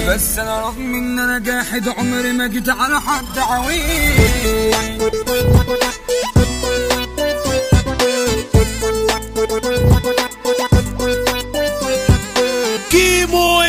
بس انا رغم ان انا جاحد عمري ما جيت على حد عويل. كيمو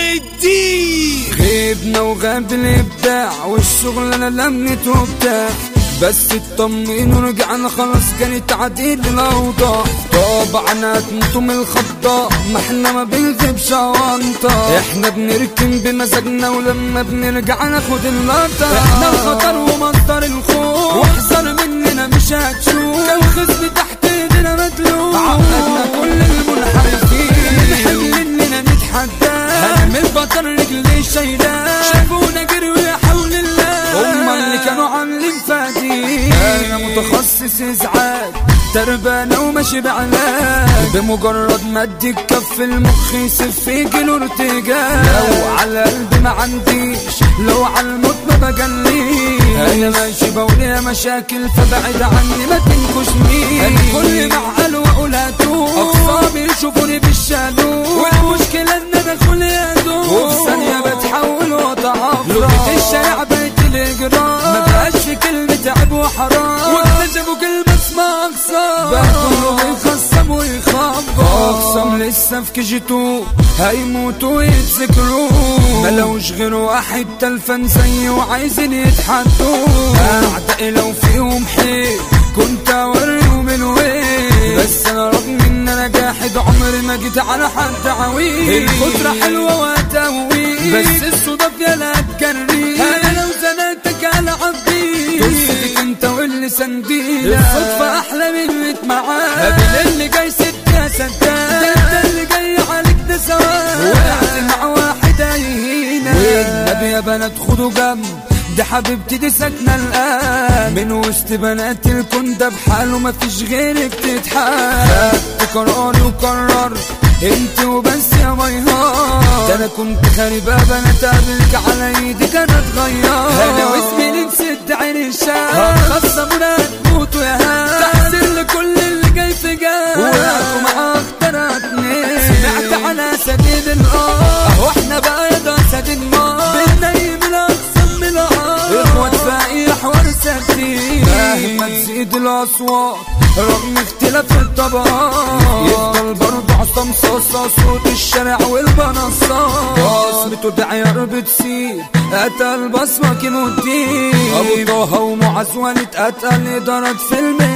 الدين غيبنا وغاب الابداع والشغل انا لمنت وبتاع، بس اطمئن ورجعنا خلاص كانت عديل الاوضاع. طبعا انتم الخضة ما احنا ما بنغيبش اوانطة، احنا بنركن بمزاجنا ولما بنرجع ناخد اللقطة. احنا الخطر ومصدر الخوف واحذر مننا مش هتشوف، كان خصم تحت ايدينا مدلوق عقدنا كل المنحرفين، نحل اننا نتحدى هنعمل بطل رجلي شايلاه، شافونا جري ويا حول الله هما اللي كانوا عاملين فادي. انا متخصص ازعاج تربانة وماشي بعلاج، بمجرد ما اديك كف المخ يسف في جيله ارتجاج. لو على قلبي ما عنديش، لو على الموت ما بجليش، انا ماشي بوليها مشاكل فبعد عني ما تنكشنيش. الكل معقل واقول هاتوه، اقصابي يشوفوني بالشالوت، والمشكلة ان انا خلي ادوب، وفي ثانية بتحول واتعفرت. لغة الشارع بقت الاجرام، ما بقاش في كلمة عيب وحرام، واكتشفوا كلمة اسمها اقسام، بقى كله بيخصم ويخبط. اقسم لسه في كيجيتو هيموتوا ويتذكروا، ملوش غير واحد تلفن زيي وعايزين يتحدوا. اعدائي لو فيهم حيل كنت اوريهم الويل، بس انا رغم ان انا جاحد عمري ما جيت على حد عويل. الخطرة حلوة وتهويل بس الصدف يلا تجري، انا لو زنقتك على عبدي تصدق انت واللي سنديلة، الصدفة احلى من 100 معاك، قبل اللي جاي ست يا سداد، انت اللي جاي عليك ده سواد، وقعت مع واحد هيهينا. والنبي يا بنات خدوا جنب، دي حبيبتي دي ساكنة الآن من وسط بنات الكون، ده بحاله مفيش غيرك تتحال. خدت قراري وقررت انت وبس يا ميهار، ده انا كنت خاربة بنات قابلك على ايدي كانت اتغير. انا واسمي نسيت عين الشام، خصمونا هتموتوا يا هام، تحسن لكل اللي جاي في جام، وقعتوا مع اخترتني. سمعت على سديد الارض اهو احنا بقى يا ده سديد النار، بننيم الاقسام من الارض، اخوات باقي حوار ثابتين، مهما تزيد الاصوات رغم اختلاف الطبقات، يفضل برضه عصام صاصة صوت الشارع والبنصات. بصمته بعيار بتسيب قتل بصمة كيمو الدين، ابو طه ومعز ولد قتل ادارات في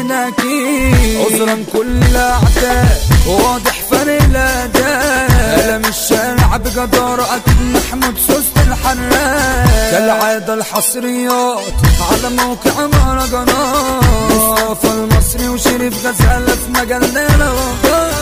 المناكين، عذرا كل الاعداء واضح فرق الاداء، قلم الشارع بجدارة اكيد محمود سوست الحراق. كالعادة الحصريات على موقع مهرجانات، مصطفى المصري وشريف غزالة في مجالنا.